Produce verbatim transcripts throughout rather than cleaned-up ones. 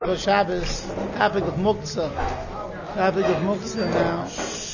For Shabbos, topic of Muktzah. Topic of Muktzah now.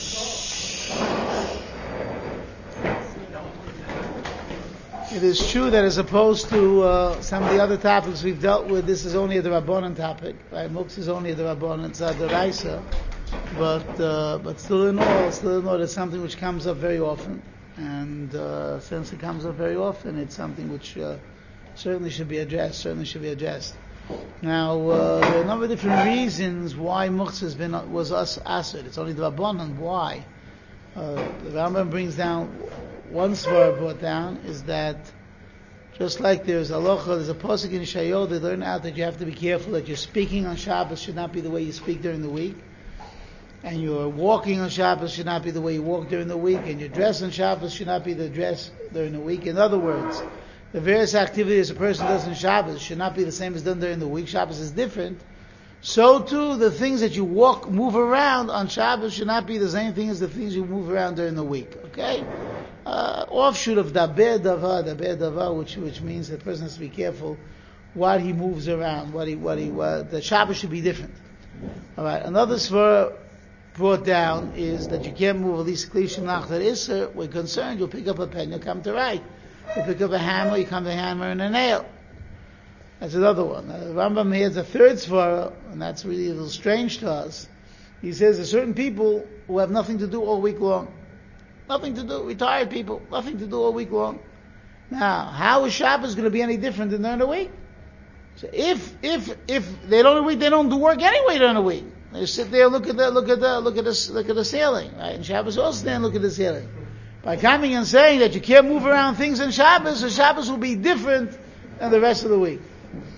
It is true that as opposed to uh, some of the other topics we've dealt with, this is only a Rabbanan topic. Right? Muktzah is only a Rabbanan, it's a Deraisa. But uh, but still in all, still in all, it's something which comes up very often. And uh, since it comes up very often, it's something which uh, certainly should be addressed. Certainly should be addressed. Now, uh, there are a number of different reasons why Muktzah has been, was us asad. It's only the Rabbanan. Why? Uh, the Rambam brings down, one svara brought down, is that just like there's halacha, there's a pasuk in Yeshayahu that learn out that you have to be careful that your speaking on Shabbos should not be the way you speak during the week, and your walking on Shabbos should not be the way you walk during the week, and your dress on Shabbos should not be the dress during the week. In other words, the various activities a person does on Shabbos should not be the same as done during the week. Shabbos is different. So too, the things that you walk, move around on Shabbos should not be the same thing as the things you move around during the week. Okay? Uh, offshoot of daber davar, daber davar, which which means the person has to be careful what he moves around, what he what he what, the Shabbos should be different. All right. Another svara brought down is that you can't move at least klishim nachar iser. We're concerned. You'll pick up a pen, you'll come to write. You pick up a hammer, you come to a hammer and a nail. That's another one. Uh, Rambam here has a third svara, and that's really a little strange to us. He says there's certain people who have nothing to do all week long. Nothing to do. Retired people, nothing to do all week long. Now, how is Shabbos going to be any different than during the week? So if if if they don't week, they don't do work anyway during the week. They sit there, look at the look at the look at the look at the ceiling, right? And Shabbos also stand, look at the ceiling. By coming and saying that you can't move around things on Shabbos, so Shabbos will be different than the rest of the week.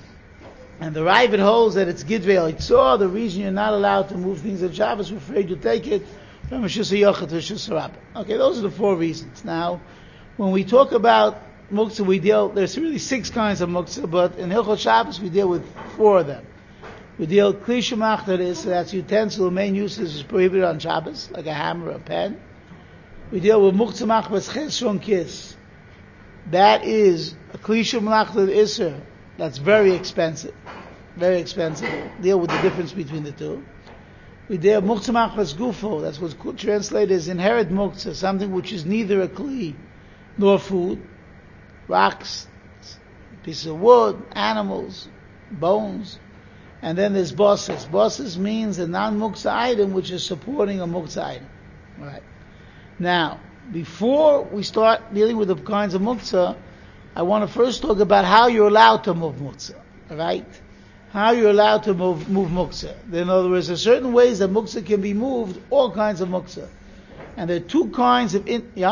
And the Ravid holds that it's Gidvei Eitzah, the reason you're not allowed to move things on Shabbos, we're afraid you'll take it from Rishus HaYachid to Rishus HaRabbah. Okay, those are the four reasons. Now, when we talk about Muktzah, we deal, there's really six kinds of Muktzah, but in Hilchot Shabbos we deal with four of them. We deal with Kli Shemach, that is, so that's utensil, main usage is prohibited on Shabbos, like a hammer or a pen. We deal with Muktzah Machbas Cheshon Kis. That is a Klisha Malachta Isser. That's very expensive. Very expensive. Deal with the difference between the two. We deal with Muktzah Machbas Gufo. That's what's translated as inherit Muktzah, something which is neither a Kli nor food. Rocks, pieces of wood, animals, bones. And then there's Bosses. Bosses means a non-Muktzah item which is supporting a Muktzah item. Right. Now, before we start dealing with the kinds of Muktzah, I want to first talk about how you're allowed to move Muktzah, right? How you're allowed to move, move Muktzah. In other words, there are certain ways that Muktzah can be moved, all kinds of Muktzah. And there are two kinds of, in, yeah?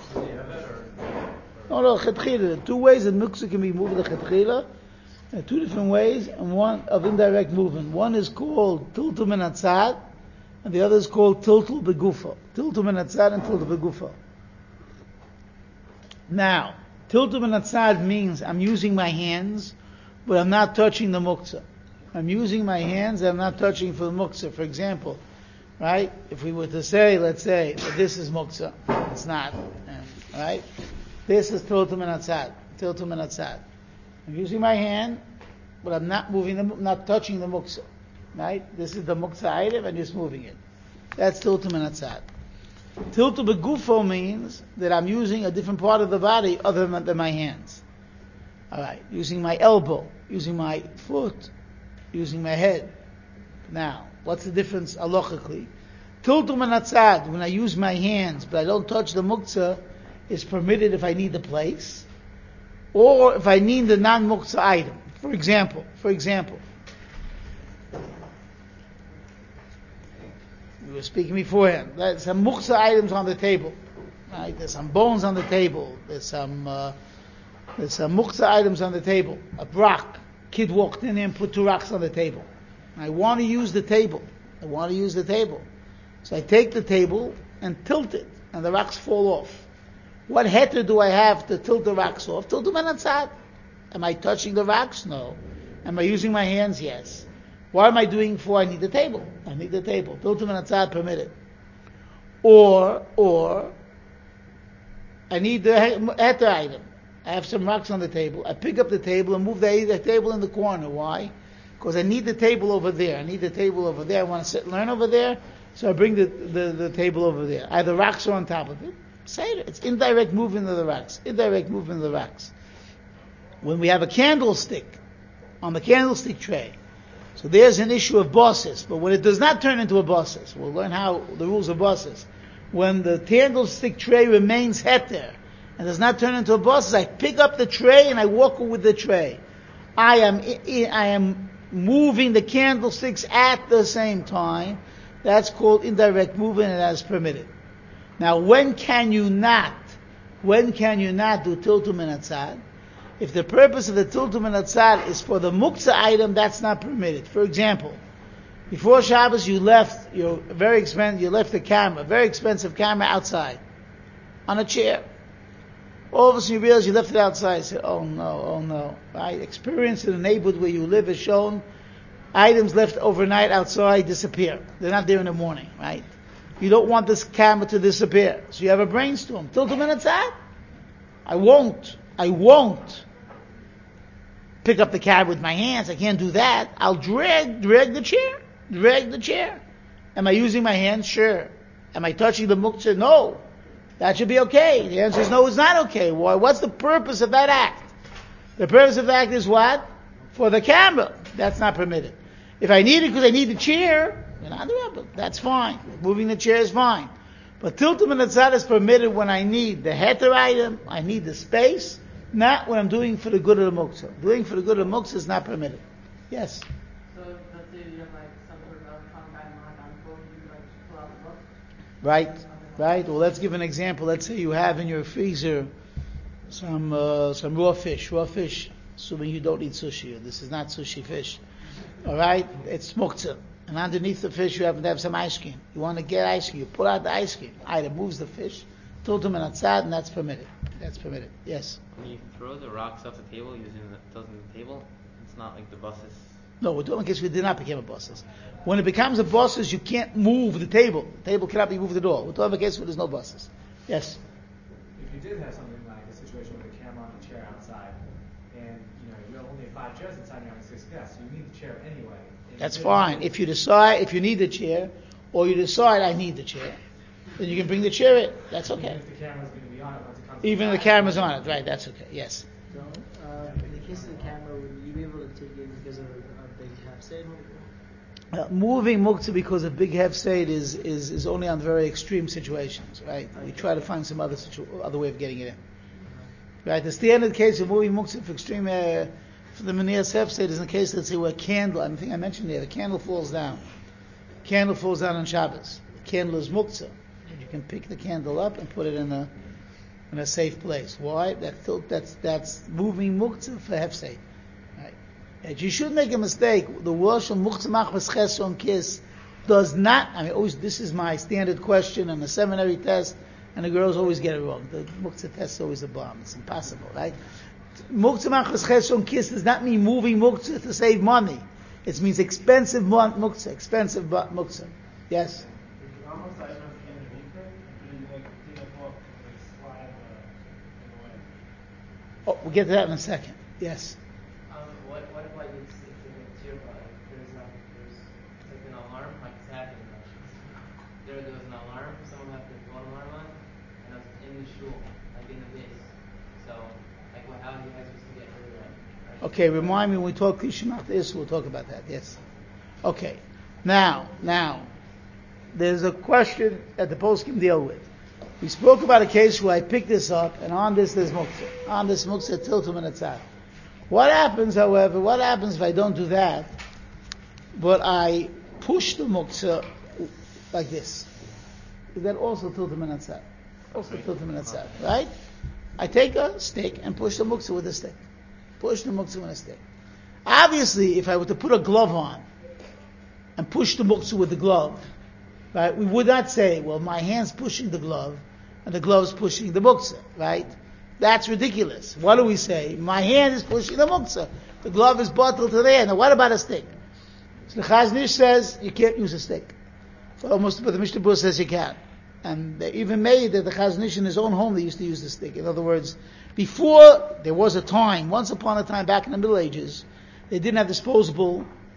No, no, Chetchila. There are two ways that Muktzah can be moved, the Chetchila. There are two different ways, and one of indirect movement. One is called Tiltum and Atzad, and the other is called Tiltul Begufa. Tiltum and Atzad and Tiltul Begufa. Now, Tiltum and Atzad means I'm using my hands, but I'm not touching the Muktzah. I'm using my hands and I'm not touching for the Muktzah. For example, right? If we were to say, let's say, that this is Muktzah. It's not. Right? This is Tiltum and Atzad. Tiltum and Atzad. I'm using my hand, but I'm not moving them, not touching the Muktzah. Right? This is the Muktzah item and just moving it. That's Tiltum and Atzad. Tiltum Begufo means that I'm using a different part of the body other than my hands. Alright, using my elbow, using my foot, using my head. Now, what's the difference halachically? Tiltum and Atzad, when I use my hands but I don't touch the Muktzah, is permitted if I need the place, or if I need the non-Muktzah item. For example, for example, we were speaking beforehand. There's some Muktzah items on the table. Right? There's some bones on the table. There's some uh, there's some Muktzah items on the table. A rock. Kid walked in and put two rocks on the table. I want to use the table. I want to use the table. So I take the table and tilt it, and the rocks fall off. What heter do I have to tilt the rocks off? Tiltum and Atzad. Am I touching the rocks? No. Am I using my hands? Yes. What am I doing for? I need the table. I need the table. Tiltum and Atzad permitted. Or, or, I need the heter item. I have some rocks on the table. I pick up the table and move the, the table in the corner. Why? because I need the table over there. I need the table over there. I want to sit and learn over there, so I bring the, the, the table over there. Either rocks are on top of it. Say it. It's indirect movement of the rocks. Indirect movement of the rocks. When we have a candlestick on the candlestick tray, so there's an issue of bosses. But when it does not turn into a bosses, we'll learn how the rules of bosses. When the candlestick tray remains heter and does not turn into a bosses, I pick up the tray and I walk with the tray. I am I am moving the candlesticks at the same time. That's called indirect movement, and that is permitted. Now, when can you not? When can you not do tiltum and atzad? If the purpose of the tiltum and atzad is for the muktzah item, that's not permitted. For example, before Shabbos, you left your very expensive, you left the camera, very expensive camera outside on a chair. All of a sudden you realize you left it outside. You say, oh no, oh no. Right? Experience in the neighborhood where you live is shown items left overnight outside disappear. They're not there in the morning, right? You don't want this camera to disappear. So you have a brainstorm. Tiltum and atzad? I won't. I won't pick up the camera with my hands. I can't do that. I'll drag, drag the chair. Drag the chair. Am I using my hands? Sure. Am I touching the muktzah? No. That should be okay. The answer is no, it's not okay. Why? What's the purpose of that act? The purpose of the act is what? For the camera. That's not permitted. If I need it because I need the chair, then that's fine. Moving the chair is fine. But tiltum and atzad is permitted when I need the heter item, I need the space, not when I'm doing for the good of the muktzah. Doing for the good of the muktzah is not permitted. Yes? So let's say you have like some sort of electronic item on the phone, you like pull out the book? Right. Right? Well, let's give an example. Let's say you have in your freezer some uh, some raw fish. Raw fish, assuming you don't eat sushi. This is not sushi fish. All right? It's muktzah. And underneath the fish, you happen to have some ice cream. You want to get ice cream. You pull out the ice cream. Either moves the fish, tiltum and atzad, and that's permitted. That's permitted. Yes? When you throw the rocks off the table using the, tilting the table, it's not like the buses. No, we're doing in case we did not become a bosses. When it becomes a bosses, you can't move the table. The table cannot be moved at all. We're talking a case where there's no bosses. Yes? If you did have something like a situation with a camera on the chair outside, and you know you only have five chairs inside, and you're having six guests, so you need the chair anyway. That's fine. If you decide, if you need the chair, or you decide I need the chair, then you can bring the chair in. That's okay. Even if the camera's going to be on it once it comes. Even if the camera's on it, right? That's okay. Yes. So, uh, in the case of the camera, would you be able to take it because of a, a big hafsid? Uh, moving muktzah because of big hefseid is, is, is only on very extreme situations, right? We try to find some other situ- other way of getting it in. Right? The standard case of moving muktzah for extreme, uh, for the manias hefseid is in the case, let's say, where a candle, I think I mentioned there, the candle falls down. Candle falls down on Shabbos. The candle is muktzah. And you can pick the candle up and put it in a in a safe place. Why? That, that's, that's moving muktzah for hefseid. And you should make a mistake. The word shel muktzah machmas ches on kiss does not. I mean, always this is my standard question on the seminary test, and the girls always get it wrong. The muktzah test is always a bomb. It's impossible, right? Muktzah machmas ches on kiss does not mean moving muktzah to save money. It means expensive muktzah, expensive muktzah. Yes. Oh, we'll get to that in a second. Yes. Um, what, what if like it's, it's in a tier body? There's um, there's like an alarm, like it's happening. There, there was an alarm. Someone left the phone alarm on, and I was in the shul, like in the base. So, like, what? How are you guys supposed to get rid of that? Okay, remind me when we talk Kishimat this, we'll talk about that. Yes. Okay. Now, now, there's a question that the post can deal with. We spoke about a case where I picked this up, and on this there's muktzah. On this muktzah, tiltum and atzad. What happens, however, what happens if I don't do that, but I push the muktzah like this? Is that also tiltum and atzad? Also tiltum and atzad, right? I take a stick and push the muktzah with a stick. Push the muktzah with a stick. Obviously, if I were to put a glove on and push the muktzah with the glove, right, we would not say, well, my hand's pushing the glove and the glove's pushing the muktzah, right? That's ridiculous. What do we say? My hand is pushing the muktzah. The glove is bottled to the hand. Now, what about a stick? So the Chazon Ish says you can't use a stick. But almost, but the Mishnah Berurah says you can. And they even made that the Chazon Ish in his own home, they used to use the stick. In other words, before, there was a time, once upon a time back in the Middle Ages, they didn't have disposable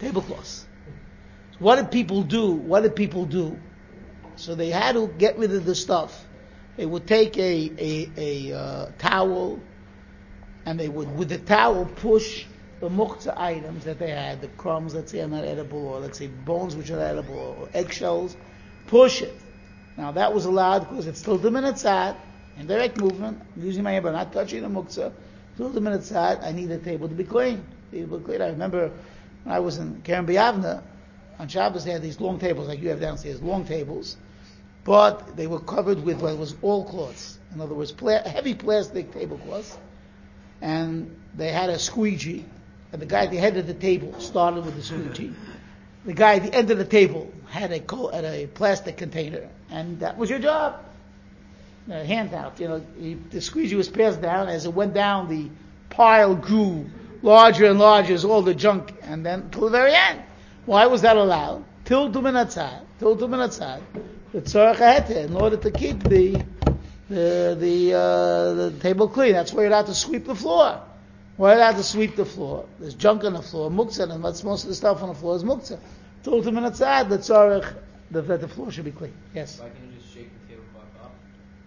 tablecloths. What did people do? What did people do? So they had to get rid of the stuff. They would take a a, a uh, towel, and they would, with the towel, push the muktzah items that they had, the crumbs, let's say, are not edible, or let's say bones which are not edible, or eggshells, push it. Now that was allowed because it's still the minute tzad, in direct movement, I'm using my hand but not touching the muktzah, still the minute tzad, I need the table to be clean. The table to be clean. I remember when I was in Keren B'Yavne, on Shabbos they had these long tables like you have downstairs, long tables, but they were covered with what was all cloths. In other words, pla- heavy plastic tablecloths, and they had a squeegee, and the guy at the head of the table started with the squeegee. The guy at the end of the table had a co- had a plastic container, and that was your job. A handout, you know, he, the squeegee was passed down. As it went down, the pile grew larger and larger as all the junk, and then till the very end. Why was that allowed? Till Tuminatzad, till Tuminatzad, the tzarech hete, in order to keep the the the, uh, the table clean. That's why you're allowed to sweep the floor. Why are you allowed to sweep the floor? There's junk on the floor, muktzah, and most of the stuff on the floor is muktzah. Till Tuminatzad, the tzarech, that the, the floor should be clean. Yes. Why can't you just shake the tablecloth off?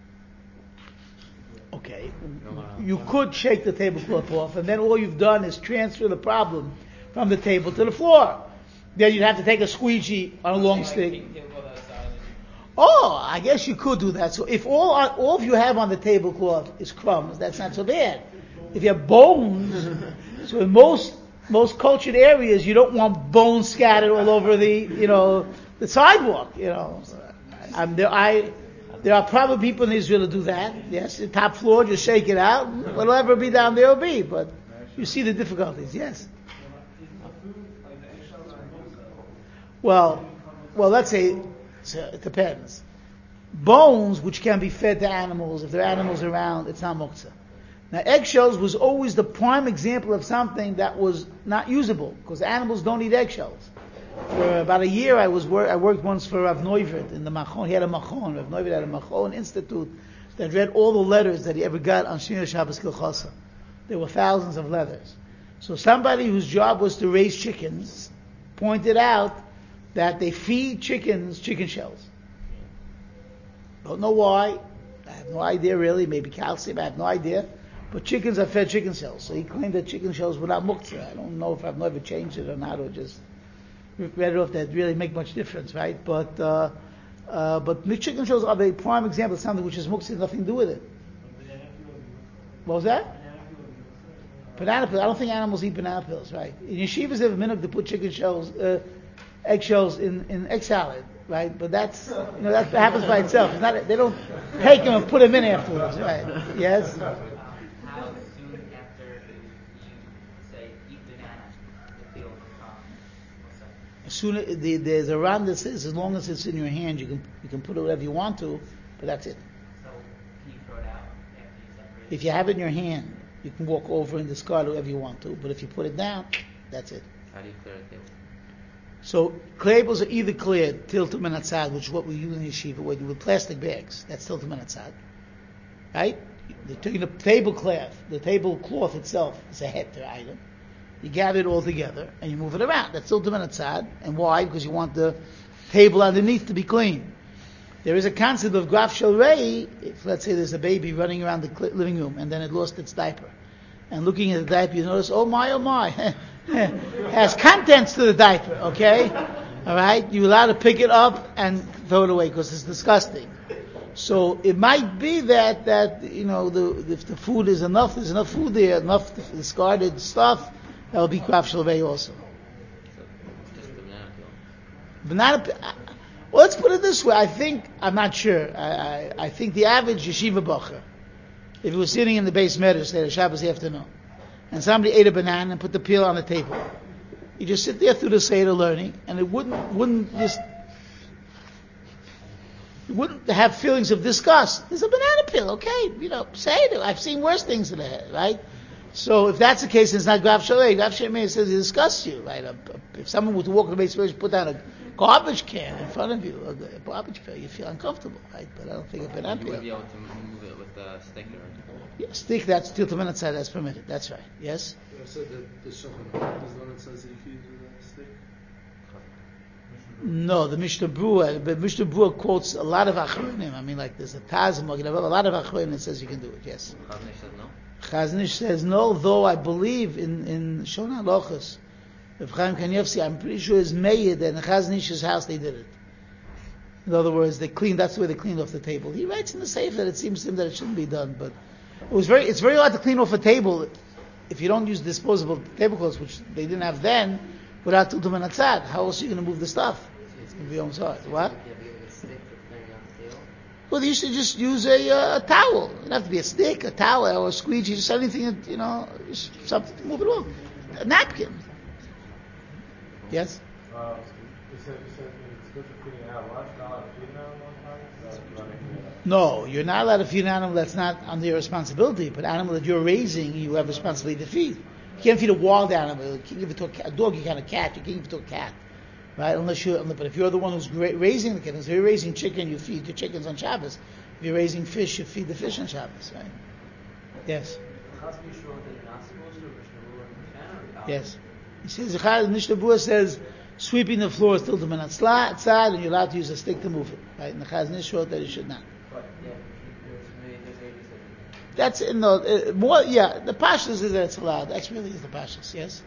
Okay, you could shake the tablecloth off, and then all you've done is transfer the problem from the table to the floor. Then you'd have to take a squeegee on a long stick. Oh, I guess you could do that. So if all all you have on the tablecloth is crumbs, that's not so bad. If you have bones, so in most most cultured areas, you don't want bones scattered all over the you know the sidewalk. You know, I'm there. I there are probably people in Israel to do that. Yes, the top floor, just shake it out. Whatever be down there will be. But you see the difficulties. Yes. Well, well, let's say so it depends. Bones, which can be fed to animals, if there are animals around, it's not muktzah. Now, eggshells was always the prime example of something that was not usable, because animals don't eat eggshells. For about a year, I was wor- I worked once for Rav Neuvirth in the Machon. He had a Machon. Rav Neuvirth had a Machon Institute that read all the letters that he ever got on Shmir Shabbos Kilchasa. There were thousands of letters. So somebody whose job was to raise chickens pointed out that they feed chickens chicken shells. Don't know why. I have no idea really. Maybe calcium. I have no idea. But chickens are fed chicken shells. So he claimed that chicken shells were not muktzah. I don't know if I've never changed it or not, or just read it off that really make much difference, right? But uh, uh, but chicken shells are the prime example of something which is muktzah, nothing to do with it. What was that? Banana peel. I don't think animals eat banana peels, right? In yeshivas, they have a minute to put chicken shells, uh, eggshells in, in egg salad, right? But that's, you know, that happens by itself. It's not, they don't take them and put them in afterwards, right? Yes? How soon after you say eat banana, the peel becomes As soon as the, there's a run that says as long as it's in your hand, you can you can put it whatever you want to, but that's it. So can you throw it out after you separate it? If you have it in your hand, you can walk over and discard it whatever you want to, but if you put it down, that's it. How do you clear the table? So tables are either cleared till to menatzad, which is what we use in yeshiva, with, with plastic bags. That's till to menatzad, right? They're taking the tablecloth. The tablecloth itself is a heter item. You gather it all together and you move it around. That's till to menatzad. And why? Because you want the table underneath to be clean. There is a concept of graf shel rei. If let's say there's a baby running around the cl- living room and then it lost its diaper, and looking at the diaper, you notice, oh my, oh my, has contents to the diaper, okay? All right? You're allowed to pick it up and throw it away because it's disgusting. So it might be that, that you know, the, if the food is enough, there's enough food there, enough discarded stuff, that will be graf shel rei also. So just the banana peel. Banana peel. Well, let's put it this way. I think, I'm not sure, I, I, I think the average yeshiva bacher, if he was sitting in the base medrash at Shabbos afternoon, and somebody ate a banana and put the peel on the table, you just sit there through the Seder learning, and it wouldn't wouldn't just you wouldn't have feelings of disgust. There's a banana peel, okay, you know, say it. I've seen worse things in the head, right? So if that's the case, it's not graf shel rei. Graf shel rei says it disgusts you, right? If someone were to walk in the base medrash and put down a garbage can in front of you, a garbage can, you feel uncomfortable, right? But I don't think a banana You peel. would be able to move it with a stick or. Yeah, stick, that's till the minute side, that's permitted. That's right. Yes? I said that the Shulchan Aruch is the one that says that you can do that. No, the Mishnah Berurah, but Mishnah Berurah quotes a lot of Achronim. I mean, like there's a Taz, a lot of Achronim that says you can do it. Yes. Chazon Ish says no. Chazon Ish says no, though I believe in in Shona Lochos, if Chaim Kanievsky, I'm pretty sure is made that in Chazon Ish's house they did it. In other words, they cleaned. That's the way they cleaned off the table. He writes in the Sefer that it seems to him that it shouldn't be done, but it was very. It's very hard to clean off a table if you don't use disposable tablecloths, which they didn't have then, without Tiltum and Atzad. How else are you going to move the stuff? It's going to be almost hard. What? Well, you should just use a, uh, a towel. It doesn't have to be a stick, a towel, or a squeegee, just anything that, you know, just something to move it along. A napkin. Yes? Uh, you said, you said it's good for feeding an animal. Not allowed to feed an animal on time? No, you're not allowed to feed an animal that's not under your responsibility, but an animal that you're raising, you have responsibility to feed. You can't feed a wild animal. You can't give it to a, cat, a dog, you can't a cat. You can't give it to a cat. Right? Unless you, but if you're the one who's raising the kittens, if you're raising chicken, you feed your chickens on Shabbos. If you're raising fish, you feed the fish on Shabbos, right? Yes. Yes. He says, the Mishnah Berurah says, sweeping the floor is still to manat outside, and you're allowed to use a stick to move it. Right? And the Chazon Ish wrote that you should not. That's in the, uh, more, yeah, the Pashas is that it's allowed. That's really is the Pashas, yes?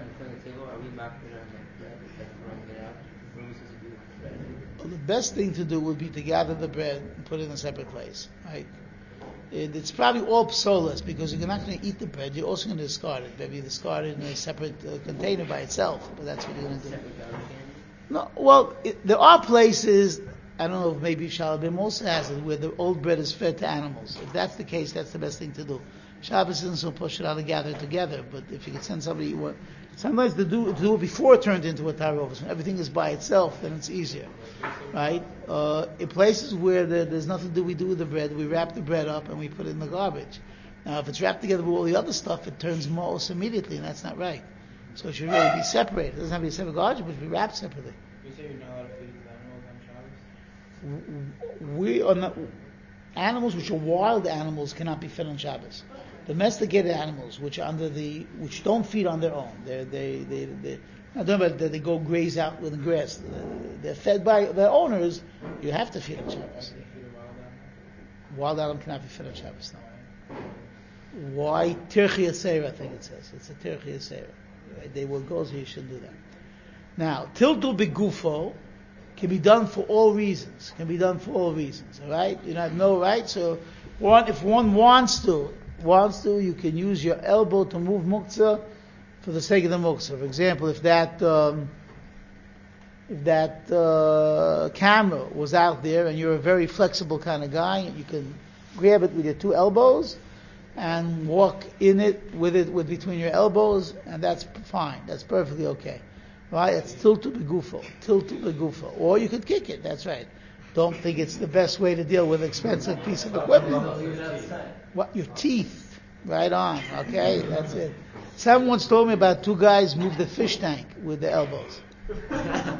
Well, the best thing to do would be to gather the bread and put it in a separate place, right? It, it's probably all psolas because you're not going to eat the bread. You're also going to discard it. Maybe discard it in a separate uh, container by itself, but that's what you're going to do. No, well, it, there are places. I don't know if maybe Shalabim also has it where the old bread is fed to animals. If that's the case, that's the best thing to do. Shabbos isn't so push it out to gather it together, but if you could send somebody, you want, sometimes to do, to do it before it turned into a tarovas, when everything is by itself, then it's easier, right? Uh, in places where there, there's nothing to do, we do with the bread, we wrap the bread up and we put it in the garbage. Now, if it's wrapped together with all the other stuff, it turns mos immediately, and that's not right. So it should really be separated. It doesn't have to be a separate garbage, but it should be wrapped separately. You say you're not allowed to feed animals on Shabbos? We are not, animals which are wild animals cannot be fed on Shabbos. Domesticated animals, which are under the, which don't feed on their own, they're, they, they, they, not talking about that they go graze out with the grass. They're fed by their owners. You have to feed on Shabbos. Wild animal cannot be fed on Shabbos. No. Why? Tirchi Yaseir, I think it says. It's a Tirchi Yaseir. Right? They will go, so you should do that. Now, Tiltul Begufo can be done for all reasons. Can be done for all reasons. All right? You have no right. So, one, if one wants to, wants to, you can use your elbow to move muktzah for the sake of the muktzah. For example, if that um, if that uh, camera was out there and you're a very flexible kind of guy, you can grab it with your two elbows and walk in it with it with between your elbows, and that's fine. That's perfectly okay. Right? It's tiltu begufo, tiltu begufo. Or you could kick it. That's right. Don't think it's the best way to deal with an expensive piece of equipment. What? Your teeth. Right on. Okay, that's it. Someone once told me about two guys moved the fish tank with their elbows. uh,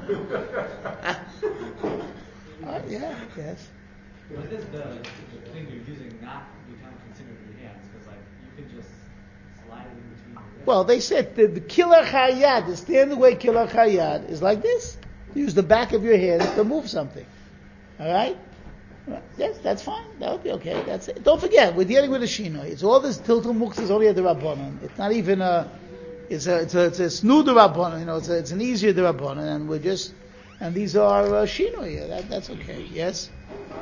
yeah, yes. What is the thing you're using not become considered with your hands? Because like you can just slide it in between your hands. Well, they said the, the killer chayad, the standard way killer chayad is like this. Use the back of your hands to move something. All right? Yes, that's fine. That would be okay. That's it. Don't forget, we're dealing with a shino. It's all this tiltul muktzah is only a derabbanan. It's not even a. It's a. It's a. It's a snu derabbanan. You know, it's a, It's an easier derabbanan, and we're just. And these are uh, shino. Yeah, that, that's okay. Yes.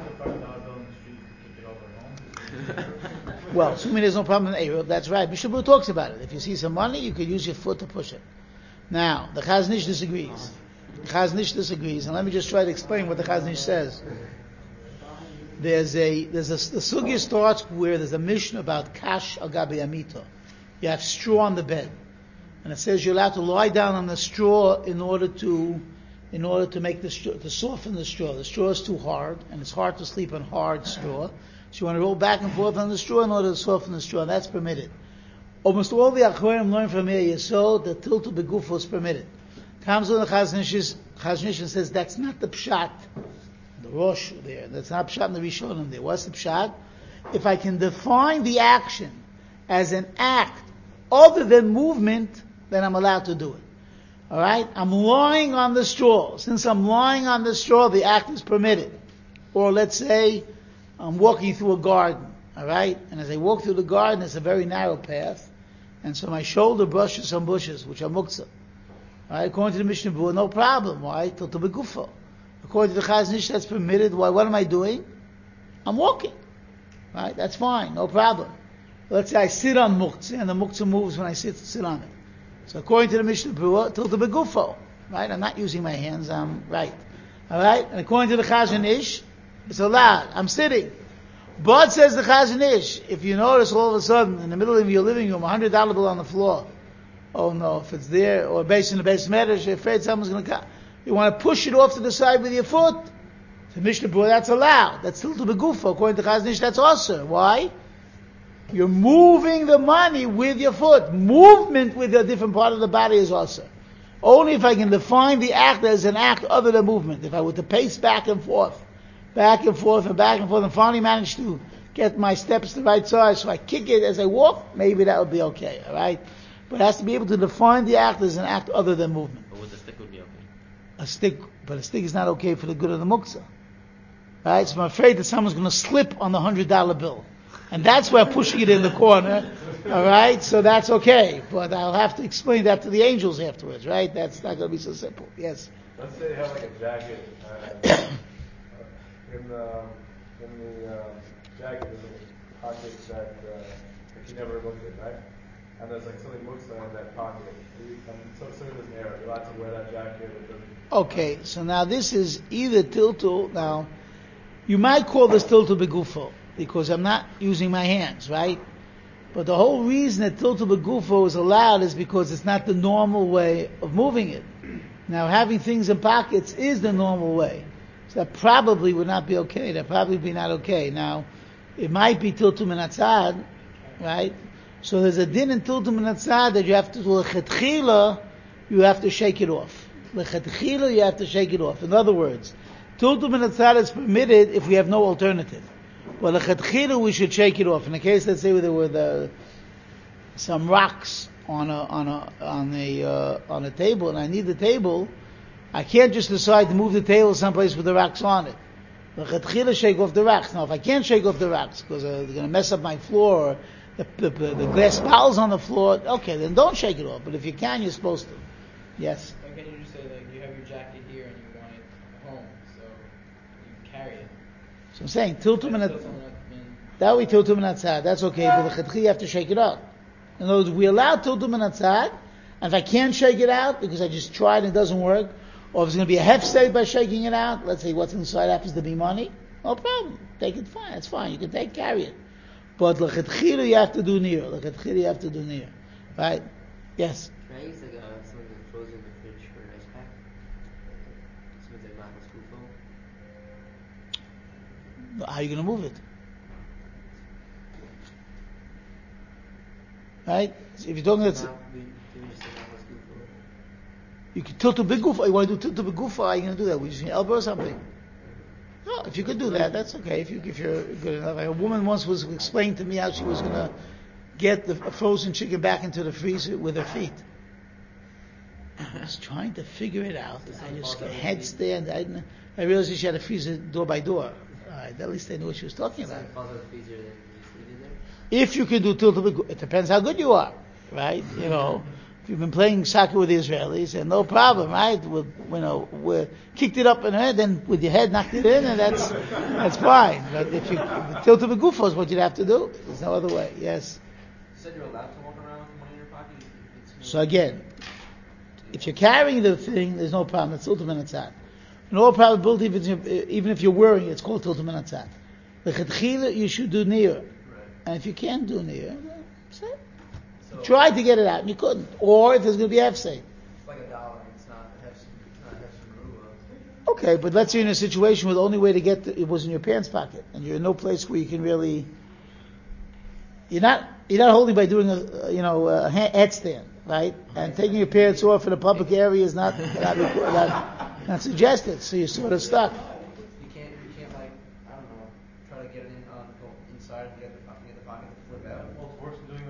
Well, assuming there's no problem in Eruv, that's right. Mishnah Berurah talks about it. If you see some money, you could use your foot to push it. Now, the Chazon Ish disagrees. The Chazon Ish disagrees, and let me just try to explain what the Chazon Ish says. There's a there's a the sugya starts where there's a mission about kash al gabi amito. You have straw on the bed, and it says you're allowed to lie down on the straw in order to in order to make the straw, to soften the straw. The straw is too hard, and it's hard to sleep on hard straw. So you want to roll back and forth on the straw in order to soften the straw. That's permitted. Almost all the Achorim learn from here Yesod that tiltul begufo is permitted. Comes on the Chazon Ish and says that's not the pshat. The Rosh there. That's not Pshat in the Rishonim there. What's the Pshat? If I can define the action as an act other than movement, then I'm allowed to do it. Alright? I'm lying on the straw. Since I'm lying on the straw, the act is permitted. Or let's say, I'm walking through a garden. Alright? And as I walk through the garden, it's a very narrow path. And so my shoulder brushes some bushes, which are muktzah. Alright? According to the Mishnah Berurah, no problem. Why? Tiltul begufo. According to the Chazon Ish, that's permitted. Why? What am I doing? I'm walking. Right? That's fine. No problem. Let's say I sit on muktzah, and the muktzah moves when I sit, sit on it. So according to the Mishnah Berurah, tiltul begufo. Right? I'm not using my hands. I'm right. Alright? And according to the Chazon Ish, it's allowed. I'm sitting. But says the Chazon Ish, if you notice all of a sudden, in the middle of your living room, a hundred dollar bill on the floor, oh no, if it's there, or based in the base medrash, you're afraid someone's going to come. You want to push it off to the side with your foot. The Mishnah Berurah, that's allowed. That's tiltul begufo. According to Chazon Ish, that's also. Why? You're moving the money with your foot. Movement with a different part of the body is also. Only if I can define the act as an act other than movement. If I were to pace back and forth, back and forth and back and forth, and finally manage to get my steps the right size, so I kick it as I walk, maybe that would be okay, alright? But it has to be able to define the act as an act other than movement. But with the stick would be okay. A stick, but a stick is not okay for the good of the muktzah. Right? So I'm afraid that someone's going to slip on the hundred dollar bill. And that's why I'm pushing it in the corner. Alright? So that's okay. But I'll have to explain that to the angels afterwards, right? That's not going to be so simple. Yes? Let's say you have like a jacket, uh, in the, in the, uh, jacket, there's a pocket that, uh, that you never looked at, right? And there's like something muktzah in that pocket. And so, so there's an error. You're allowed to wear that jacket. It doesn't. Okay, so now this is either tiltul. Now, you might call this tiltul begufo because I'm not using my hands, right? But the whole reason that tiltul begufo is allowed is because it's not the normal way of moving it. Now, having things in pockets is the normal way, so that probably would not be okay. That probably be not okay. Now, it might be tiltul min hatzad, right? So there's a din in tiltul min hatzad that you have to do lechetchila, you have to shake it off. Lechetchila, you have to shake it off. In other words, tiltul min hatzad is permitted if we have no alternative. But lechetchila, we should shake it off. In the case, let's say there were the, some rocks on a on a on a uh, on a table, and I need the table, I can't just decide to move the table someplace with the rocks on it. Lechetchila, shake off the rocks. Now, if I can't shake off the rocks because uh, they're going to mess up my floor, or the, the, the glass bottles on the floor, okay, then don't shake it off. But if you can, you're supposed to. Yes. Or can you just say like you have your jacket here and you want it home, so you can carry it? So I'm saying tiltul min That's hatzad. tiltul min- That way tiltul min hatzad. That's okay. But the lechetchila, you have to shake it up. In other words, we allow tiltul min hatzad, and if I can't shake it out because I just tried and it doesn't work, or if it's going to be a hefsed by shaking it out, let's say what's inside happens to be money, no problem. Take it fine. That's fine. You can take carry it. But lechetchila, you have to do near. Lechetchila, you have to do near. Right? Yes. Can I use like uh, something that frozen in the fridge for an ice pack? Something like Michael's Kufo? How are you going to move it? Right? So if you're talking about, We, we just say Michael's Kufo. you can tilt a big goof. You want to do tilt a big goof? How are you going to do that? With your elbow or something? No, if you could do that, that's okay. If you if you're good enough. A woman once was explaining to me how she was going to get the frozen chicken back into the freezer with her feet. I was trying to figure it out. I just headstand. I didn't. I realized she had to freeze it door by door. Right, at least I knew what she was talking about. It falls out of the freezer, then you just leave it there? If you can do tilt, it depends how good you are, right? You know, if you've been playing soccer with the Israelis, and no problem, right? With, you know, we kicked it up in her, then with your head knocked it in, and that's that's fine. But if you tilt the gufo is what you'd have to do. There's no other way. Yes. You said you're allowed to walk around with money in your pocket. It's So again, if you're carrying the thing, there's no problem. It's tiltum min hatzad. In all probability, if it's, even if you're wearing it, it's called tiltum min hatzad. The chetchila you should do near, right. and if you can't do near, then say, So try to get it out and you couldn't. Or if there's going to be hefsed. it's like a dollar. It's not a hefsed. It's not a hefsed merula. Okay, but let's say you're in a situation where the only way to get the, it was in your pants pocket, and you're in no place where you can really. You're not you're not holding by doing a you know a ha- headstand, right? And taking your pants off in a public area is not not, not, not suggested. So you're sort of stuck. You can't. You can't like I don't know. Try to get it in on go inside and get the get the pocket to flip out. Well, it's worse than doing it.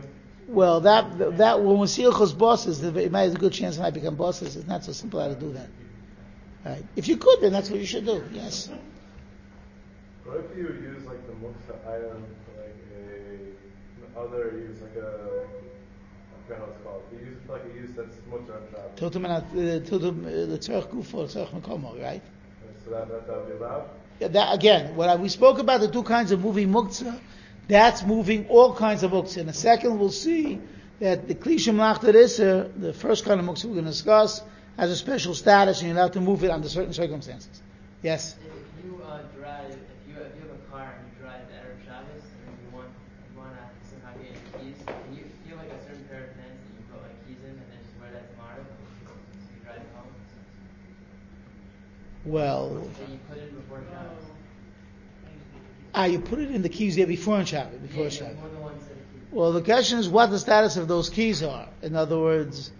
Well, that that when we see Ilchos bosses, it might have a good chance it might become bosses. It's not so simple how to do that. Right? If you could, then that's what you should do. Yes. What if you use like the muksa item for like a other use, like a I forgot how it's called. You use it for like a use that's much on travel. Totum and totum the tzarech gufo, tzarech mekomo, right? So that that that would be allowed. Yeah, that again, when I, we spoke about the two kinds of moving muktzah, that's moving all kinds of muktzah. In a second, we'll see that the klishim lachtar iser, the first kind of muktzah we're going to discuss, has a special status, and you're allowed to move it under certain circumstances. Yes. If you uh, drive, if you if you have a car and you drive Erev Shabbos and you want you want to somehow get your keys, can you feel like a certain pair of pants that you put like keys in and then just wear that tomorrow? So you drive home. Well, That you put in before Shabbos. ah, you put it in the keys there before Shabbat, before Yeah, Shabbat. more than one set of keys. Well, the question is what the status of those keys are. In other words,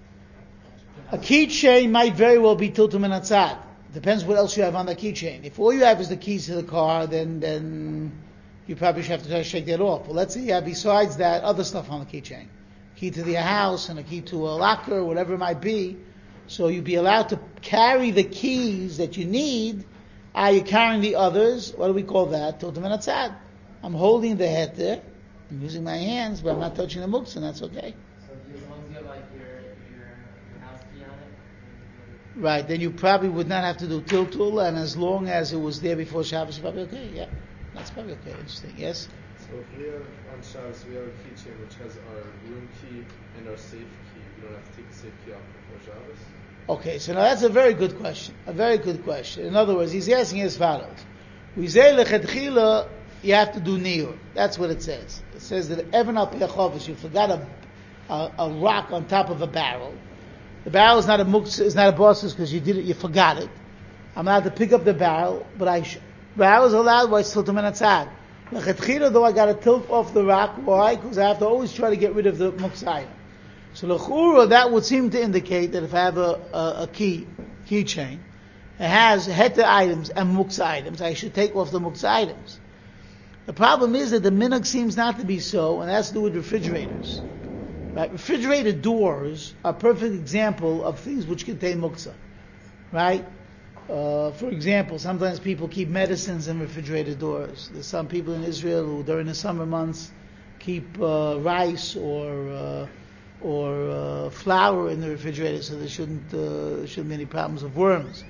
a keychain might very well be tiltum and atzad. Depends what else you have on the keychain. If all you have is the keys to the car, then then you probably should have to try to shake that off. But let's say you have besides that other stuff on the keychain, key to the house and a key to a locker, whatever it might be. So you'd be allowed to carry the keys that you need. Are you carrying the others? What do we call that? Tiltum and atzad. I'm holding the heter. I'm using my hands, but I'm not touching the muktzah, and that's okay. So if you, as long as you have like your your, your house key on it. then Right, then you probably would not have to do tiltul, and as long as it was there before Shabbos, you're probably okay. Yeah, that's probably okay. Interesting. Yes. So if we have on Shabbos, we have a keychain which has our room key and our safe key. We don't have to take the safe key off before Shabbos. Okay, so now that's a very good question. A very good question. In other words, he's asking as follows: we say lechetchila, you have to do niur. That's what it says. It says that even al piachovis, you forgot a, a a rock on top of a barrel. The barrel is not a muktzah, is not a bosses because you did it, you forgot it. I'm allowed to pick up the barrel, but I sh- barrel is allowed. Why it's tiltum and atzad? Lechetchila, though, I got to tilt off the rock. Why? Because I have to always try to get rid of the muktzah item. So l'chura, that would seem to indicate that if I have a, a, a key, keychain, it has heter items and muktzah items, I should take off the muktzah items. The problem is that the minhag seems not to be so, and that's to do with refrigerators. Right? Refrigerator doors are a perfect example of things which contain muktzah. Right? Uh, for example, sometimes people keep medicines in refrigerator doors. There's some people in Israel who, during the summer months, keep uh, rice or uh, or uh, flour in the refrigerator, so there shouldn't uh, shouldn't be any problems of worms.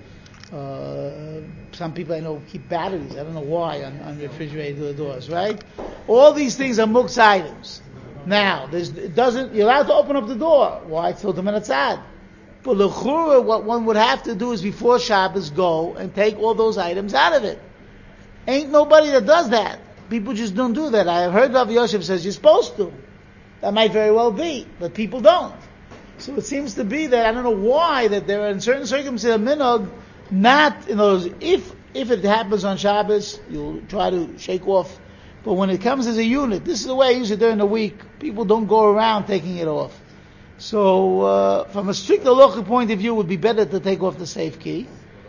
Uh, some people I know keep batteries. I don't know why on, on refrigerator doors. Right? All these things are muktzah items. Now, there's, it doesn't. You're allowed to open up the door. Why? It's tiltum and atzad. But l'chura, what one would have to do is before Shabbos go and take all those items out of it. Ain't nobody that does that. People just don't do that. I have heard Rav Yosef says you're supposed to. That might very well be, but people don't. So it seems to be that I don't know why that there are in certain circumstances a minhag not in those. If if it happens on Shabbos, you'll try to shake off. But when it comes as a unit, this is the way I use it during the week. People don't go around taking it off. So, uh, from a strict halachic point of view, it would be better to take off the safe key.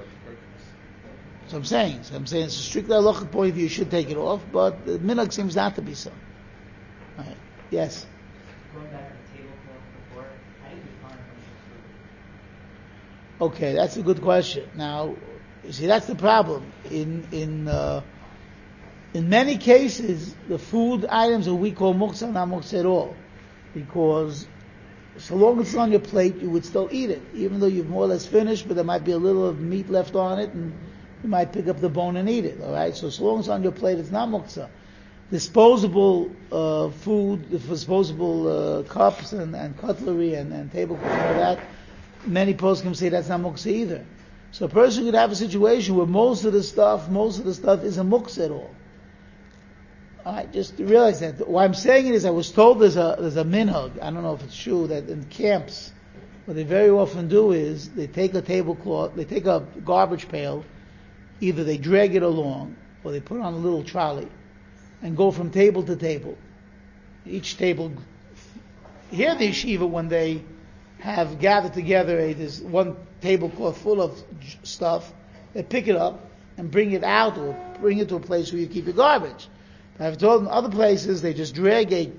So I'm saying, so I'm saying, it's a strict halachic point of view, you should take it off, but the minhag seems not to be so. All right. Yes. Going back to the tablecloth before, how do you define kosher food? Okay, that's a good question. Now, you see, that's the problem. In in uh, in many cases, the food items that we call muktzah are not muktzah at all, because so long as it's on your plate, you would still eat it, even though you've more or less finished, but there might be a little of meat left on it, and you might pick up the bone and eat it. All right, so so long as it's on your plate, it's not muktzah. Disposable uh, food, disposable uh, cups and, and cutlery and, and tablecloth and all that, many poskim say that's not muktzah either. So a person could have a situation where most of the stuff, most of the stuff isn't muktzah at all. All right, just to realize that. Why I'm saying it is I was told there's a there's a minhag, I don't know if it's true, that in camps, what they very often do is they take a tablecloth, they take a garbage pail, either they drag it along or they put it on a little trolley and go from table to table. Each table, here in the yeshiva, when they have gathered together a, this one tablecloth full of j- stuff, they pick it up and bring it out or bring it to a place where you keep your garbage. I've told in other places they just drag a,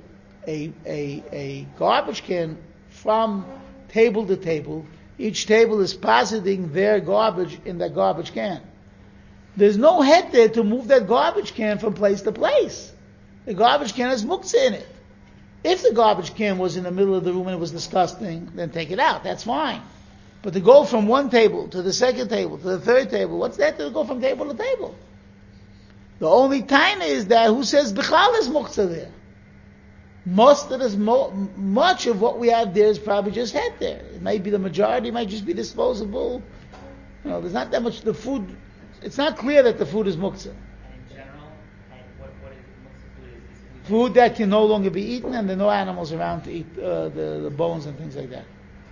a, a, a garbage can from table to table. Each table is positing their garbage in that garbage can. There's no head there to move that garbage can from place to place. The garbage can has muktzah in it. If the garbage can was in the middle of the room and it was disgusting, then take it out. That's fine. But to go from one table to the second table to the third table, what's that to go from table to table? The only time is that who says B'chal is muktzah there? Most of this, mo- much of what we have there is probably just head there. It might be the majority, it might just be disposable. You know, there's not that much, the food, it's not clear that the food is muktzah. And in general, and what, what is muktzah food is, is Food that can no longer be eaten and there are no animals around to eat uh, the, the bones and things like that.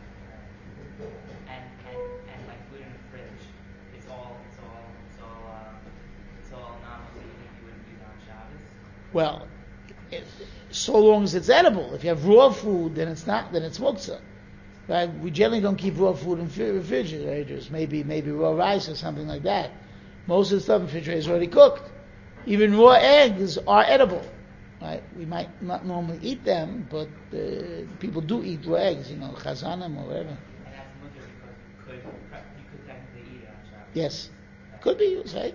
and, and, and like food in the fridge. It's all, it's all, it's all, um, it's all non-muktzah. You think you wouldn't use on Shabbos? Well, it, so long as it's edible. If you have raw food, then it's not, then it's muktzah. Right? We generally don't keep raw food in fri- refrigerators. Maybe, maybe raw rice or something like that. Most of the stuff in the refrigerator is already cooked. Even raw eggs are edible. Right? We might not normally eat them, but uh, people do eat raw eggs, you know, chazanim or whatever. And that's muktzah because you could, pre- you could technically eat it on Shabbos. Yes. Could be used, right?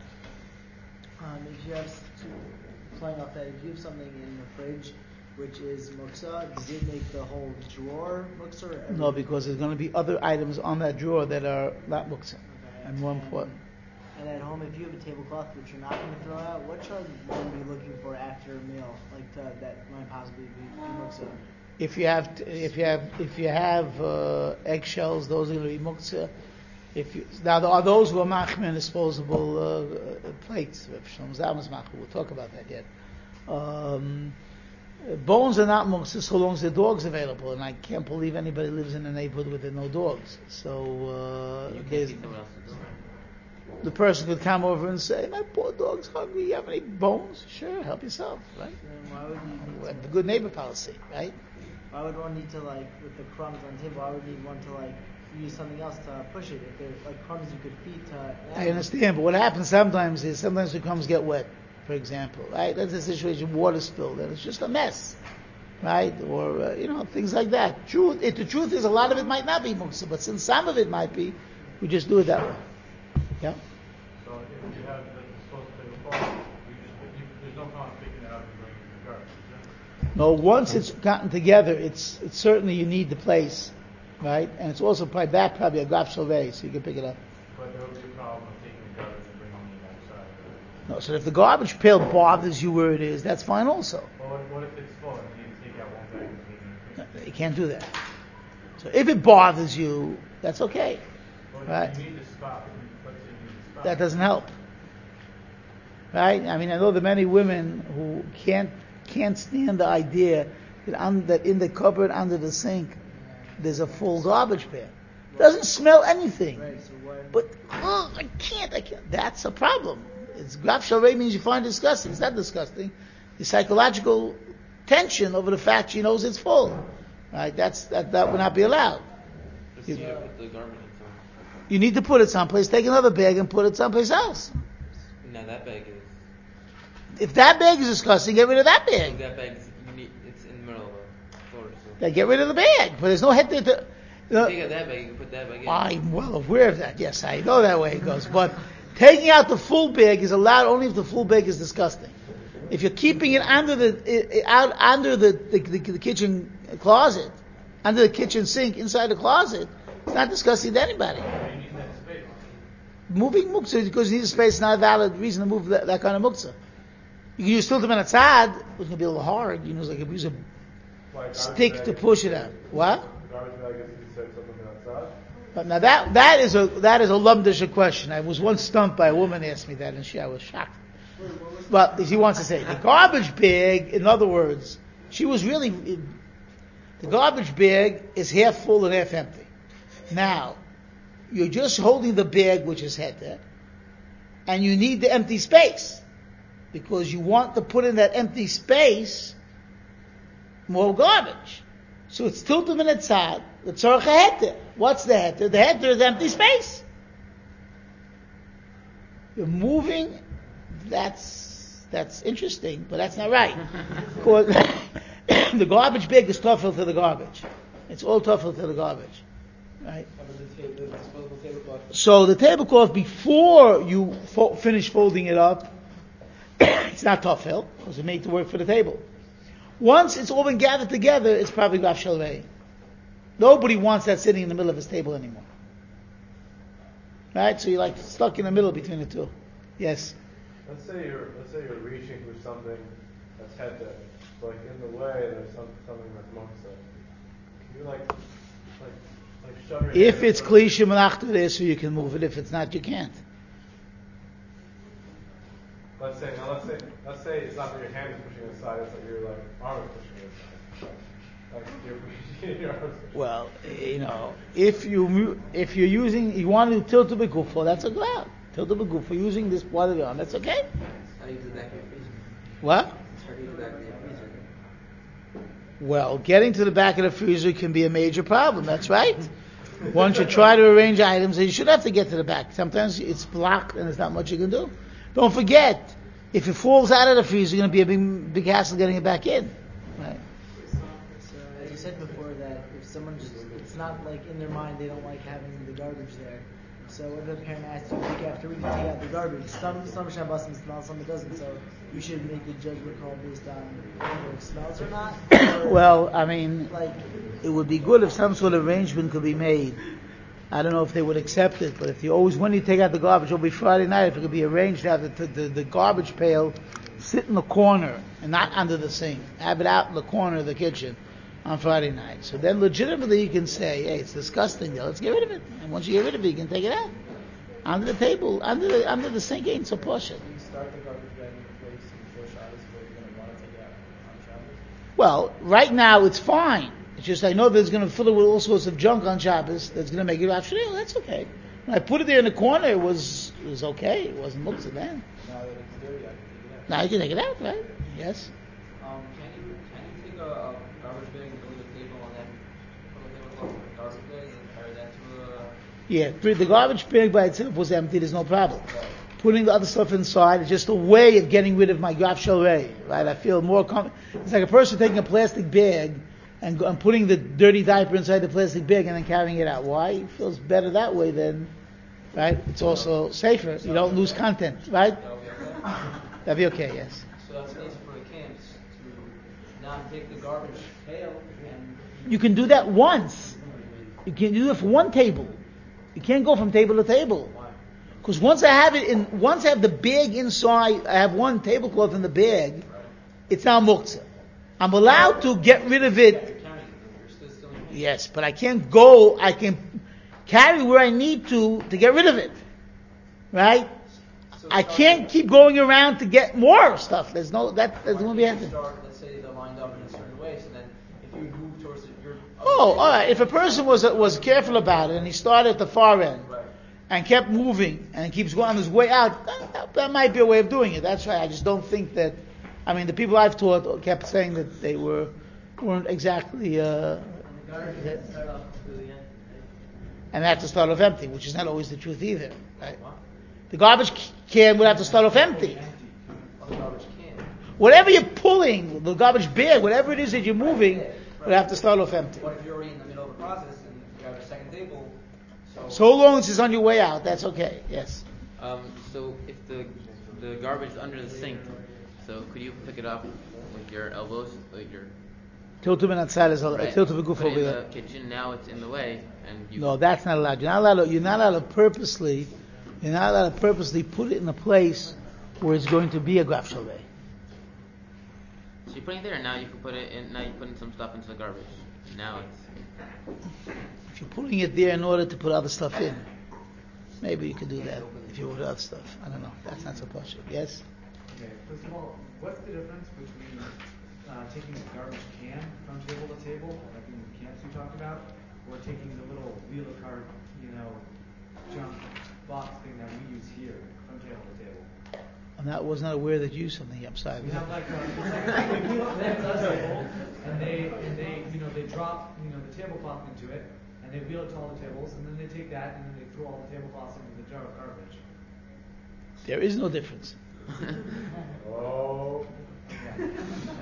Um, if you have, s- to, playing off that, if you have something in the fridge which is muktzah, does it make the whole drawer muktzah? Or everything? No, because there's going to be other items on that drawer that are not muktzah. Okay. And more important. And at home, if you have a tablecloth which you're not going to throw out, what should one be looking for after a meal, like to, that might possibly be, be muktzah? If you have, t- if you have, if you have uh, eggshells, those are going to be muktzah. If you, now there are those who are machmir disposable uh, uh, plates. We'll talk about that yet. Um, bones are not muktzah so long as there are dogs available, and I can't believe anybody lives in a neighborhood where there are no dogs. So uh, You can't there's- keep someone else's door. the person could come over and say, "My poor dog's hungry. You have any bones? Sure, help yourself." Right? Then why would you need We have to, the good neighbor policy, right? why would one need to, like, with the crumbs on the table, why would you need one to, like, use something else to push it? If there's, like, crumbs you could feed to an I animal. understand, but what happens sometimes is sometimes the crumbs get wet, for example, right? That's a situation, water spilled, and it's just a mess, right? Or, uh, you know, things like that. Truth, it, the truth is a lot of it might not be muktzah, but since some of it might be, we just do it that way. Yeah? So if you have the disposable tablecloth, you just, you, there's no problem picking it up and bringing it to the garbage, is there? No, once it's gotten together, it's, it's certainly you need the place, right? And it's also probably that probably a graf shalvei, so you can pick it up. But there would be a problem of taking the garbage and bringing it outside. Right? No, so if the garbage pail bothers you where it is, that's fine also. Well, what, what if it's full and you need to take out one bag and bring it in? You can't do that. So if it bothers you, that's okay. Well, Right. you need to stop. Let's say you need to stop. That doesn't help. Right? I mean, I know the many women who can't can't stand the idea that, on, that in the cupboard under the sink there's a full garbage pail. Doesn't smell anything. Right, so what? But oh, I can't. I can't. That's a problem. It's graf shalvei means you find it disgusting. It's not disgusting. The psychological tension over the fact she knows it's full. Right? That's that. That would not be allowed. Just You- you know, put the garbage in some. You need to put it someplace. Take another bag and put it someplace else. No, that bag is. If that bag is disgusting, get rid of that bag. That bag is unique. It's in the middle of the floor. So. Then get rid of the bag. But there's no head there to. You Uh, take out that bag, you can put that bag in. I'm well aware of that. Yes, I know that way it goes. But taking out the full bag is allowed only if the full bag is disgusting. If you're keeping it under the i- out under the, the, the, the kitchen closet, under the kitchen sink, inside the closet, it's not disgusting to anybody. You need that space. Moving muktzah because you need a space is not a valid reason to move that, that kind of muktzah. You can use tiltum and atzad, which is going to be a little hard. You know, it's like if you use a Like garbage stick bag to is- push it out. What? Garbage bag is, you said something outside. But now that that is a that is a lumdisha question. I was once stumped by a woman asked me that, and she I was shocked. But she wants to say the garbage bag. In other words, she was really the garbage bag is half full and half empty. Now you're just holding the bag which is heter, and you need the empty space because you want to put in that empty space more garbage. So it's tiltum and etzad, the tzorach heter. What's the heter? The heter is empty space. You're moving, that's, that's interesting, but that's not right. Because the garbage bag is tofel to the garbage. It's all tofel to the garbage, right? So the tablecloth, before you fo- finish folding it up, it's not tofel because it's made to work for the table. Once it's all been gathered together, it's probably graf shalvei. Nobody wants that sitting in the middle of his table anymore, right? So you're like stuck in the middle between the two. Yes. Let's say you're let's say you're reaching for something that's head to, like in the way there's some, something that's muksa. Can you like like like shove your If hand it's in klisha malachta there, so you can move it. If it's not, you can't. Let's say now let's say let's say it's not that your hand is pushing it aside, it's that your like arm is pushing it aside. Like you're pushing your arm. Well, you know, if you mu- if you're using, you want to tilt to begufo, that's a glad. Tilt to begufo, using this part of the arm, that's okay. How do you do the back of your freezer? What? How do you do the back of your freezer? Well, getting to the back of the freezer can be a major problem. That's right. Once you try to arrange items, you should have to get to the back. Sometimes it's blocked and there's not much you can do. Don't forget, if it falls out of the freezer, it's going to be a big, big hassle getting it back in. Right. So, as you said before, that if someone just, it's not like in their mind they don't like having the garbage there. So if a parent asks you week after week to take out the garbage, some some shabbosim smell, some it doesn't. So you should make a judgment call based on whether it smells or not. Or Well, I mean, like it would be good if some sort of arrangement could be made. I don't know if they would accept it, but if you always, when you take out the garbage, it'll be Friday night, if it could be arranged to have the, the, the garbage pail sit in the corner and not under the sink. Have it out in the corner of the kitchen on Friday night. So then legitimately you can say, hey, it's disgusting there, let's get rid of it. And once you get rid of it, you can take it out. Under the table, under the, under the sink ain't so posh. You start the garbage bag in place before Shabbos, where you're going to want to take it out on Shabbos. Well, right now it's fine. It's just I know that it's going to fill it with all sorts of junk on Shabbos that's going to make it actually, oh, that's okay. When I put it there in the corner, it was it was okay. It wasn't muktzah then. Now that it's dirty, I can take it out. Now you can take it out, right? Yes. Um, can you can you take a, a garbage bag and go to the table and then put the tablecloth in the garbage bag and carry that to a Yeah, the garbage bag by itself was empty, there's no problem. Putting the other stuff inside is just a way of getting rid of my graf shalvei, right? I feel more com- it's like a person taking a plastic bag and, go- and putting the dirty diaper inside the plastic bag and then carrying it out. Why? It feels better that way than, right? It's also safer. You don't lose content, right? That'd be okay, yes. So that's easy for the camps to not take the garbage pail and You can do that once. You can do it for one table. You can't go from table to table. Because once I have it in, once I have the bag inside, I have one tablecloth in the bag, it's now muktzah. I'm allowed to get rid of it. Yes, but I can't go, I can carry where I need to, to get rid of it. Right? I can't keep going around to get more stuff. There's no, that, there's no be anything. start, let's say they're lined up in a certain way, so then if you move towards it, you're Oh, alright. If a person was, was careful about it and he started at the far end, right. and kept moving and keeps going on his way out, that, that might be a way of doing it. That's right. I just don't think that, I mean, the people I've taught kept saying that they were, weren't exactly, uh, that- and they have to start off empty, which is not always the truth either, right? The garbage can would have to start off empty. The garbage can. Whatever you're pulling, the garbage bag, whatever it is that you're moving, would have to start off empty. What if you're already in the middle of the process and you have a second table? So, So long as it's on your way out, that's okay, yes. Um, so if the the garbage is under the sink, so could you pick it up with your elbows, like your Tiltum and outside is, right? tiltum and Put guf it over in there. the kitchen. Now it's in the way, and you. No, that's not allowed. You're not allowed. To, you're not allowed to purposely. You're not allowed to purposely put it in a place where it's going to be a graf shalvei. So you're putting it there, and now you can put it in. Now you're putting some stuff into the garbage. Now it's. If you're putting it there in order to put other stuff in, maybe you could do that. If you put other stuff, I don't know. That's not so possible. Yes. Okay, first of all, what's the difference between uh, taking a garbage can from table to table, like in the camps you talked about, or taking the little wheeler cart, you know, junk box thing that we use here from table to table? I'm not was not aware that you used something. I'm sorry. We have like a, it's like a they wheel it to the table, and they and they you know they drop you know the tablecloth into it, and they wheel it to all the tables, and then they take that and then they throw all the tablecloths into the jar of garbage. There is no difference. Oh. Yeah, that's it.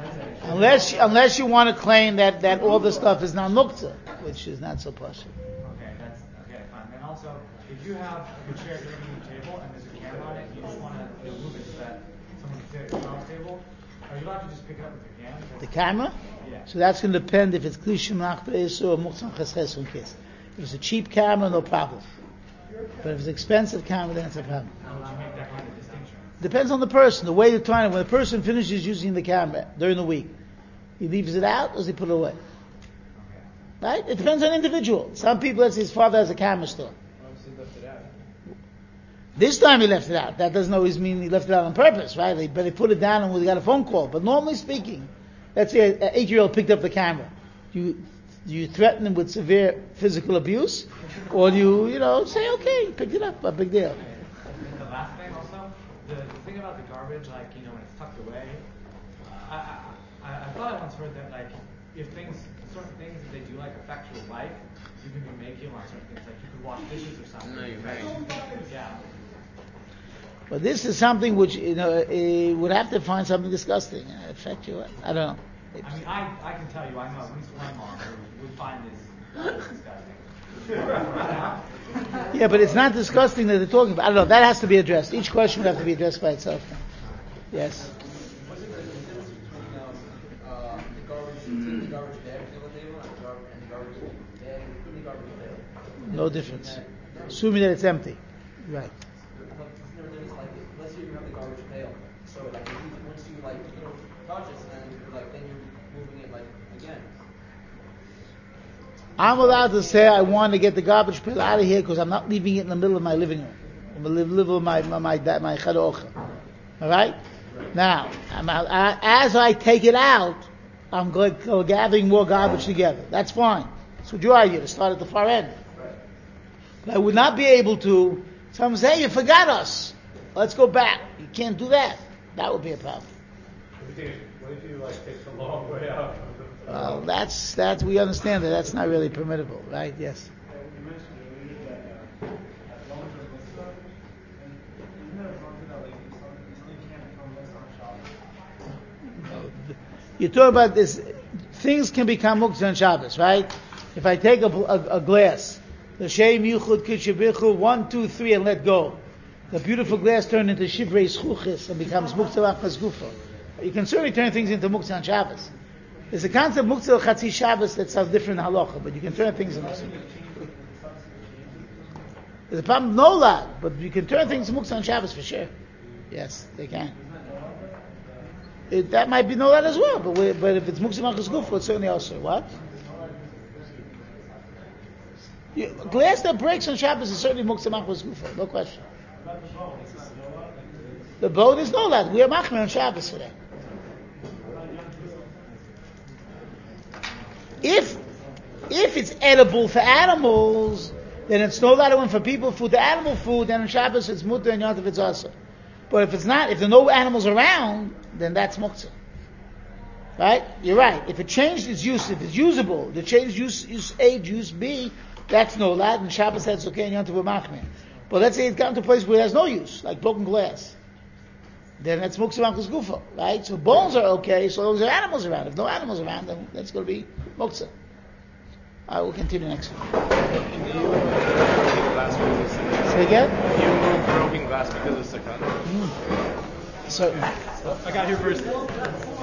Unless unless you want to claim that, that all the stuff is non muktzah, which is not so possible. Okay, that's okay, fine. Then also, if you have like a chair at your living room table and there's a camera on it, you just want to you know, move it so that someone can sit at your child's table, are you allowed to just pick it up with your hand? The camera? Yeah. So that's going to depend if it's klishim nachbeis or muktzah cheses kiss. If it's a cheap camera, no problem. But if it's an expensive camera, then it's a problem. How would you make that kind of distinction? Depends on the person, the way you're trying. When a person finishes using the camera during the week, he leaves it out or does he put it away? Right? It depends on individual. Some people, let's say his father has a camera store. Obviously left it out. This time he left it out. That doesn't always mean he left it out on purpose, right? But he put it down and we got a phone call. But normally speaking, let's say an eight-year-old picked up the camera. You you threaten him with severe physical abuse, or you you know say okay, he picked it up, a big deal. And the last thing also, the, the thing about the garbage, like you know when it's tucked away, I I, I I thought I once heard that like if things certain things that they do like affect your life, you can be making on certain things, like you could wash dishes or something. No, you're right. right. Yeah. But this is something which you know uh, would have to find something disgusting. Uh, affect you? I don't know. I mean, I, I can tell you, I know at least one mom who would find this disgusting. Yeah, but it's not disgusting that they're talking about. I don't know. That has to be addressed. Each question would have to be addressed by itself. Yes. What's the difference between um, uh, the garbage, taking the garbage bag to the table and the garbage, and the garbage bag in the garbage pail? No difference. Assuming that it's empty. Right. But isn't there a difference, like, let's say you have the garbage pail, so like if you, once you like, you know, touch it, and then like then you're moving it like again. I'm allowed to say I want to get the garbage pail out of here because I'm not leaving it in the middle of my living room. I'm in the middle of my my my, my chadocha. All right. Now, I'm, I, as I take it out, I'm going, go gathering more garbage together. That's fine. That's what you argue to start at the far end. But I would not be able to. Someone say, "Hey, you forgot us. Let's go back." You can't do that. That would be a problem. What if you, what if you like take the long way out? Well, that's that. We understand that that's not really permissible, right? Yes. You mentioned earlier that uh, as long as there's mitzvah, and isn't there a concept that like you something, something can't become mitzvah on Shabbos? You're talking about this. Things can become muktzah on Shabbos, right? If I take a, a, a glass, the Shem Yuchud Kishabichu, one, two, three, and let go. The beautiful glass turned into Shivrei Schuchis and becomes muktzah achas gufa. You can certainly turn things into muktzah on Shabbos. There's a concept muktzah chatzi Shabbos that sounds different in halacha, but you can turn things into muktzah. There's a problem no lad, but you can turn things into muktzah on Shabbos for sure. Yes, they can. It, that might be no lad as well, but we, but if it's muktzah achas gufa, it's certainly also what? You, glass that breaks on Shabbos is certainly muktzah achas gufa, no question. The boat is no lad. We are machmer on Shabbos for that. If if it's edible for animals, then it's no matter when for people food, the animal food, then on Shabbos it's mutter and Yontif it's also. But if it's not, if there are no animals around, then that's muktzah. Right? You're right. If it changed its use, if it's usable, the changed use, use A, use B, that's no lad, and Shabbos that's okay and Yontif machmir. But let's say it's gotten to a place where it has no use, like broken glass. Then that's muktzah machmas gufa, right? So bones are okay, so long as there are animals around. If no animals around, then that's going to be muktzah. I will continue next week. Say again? You remove broken glass because of sakana? Mm. Certainly. I got here first.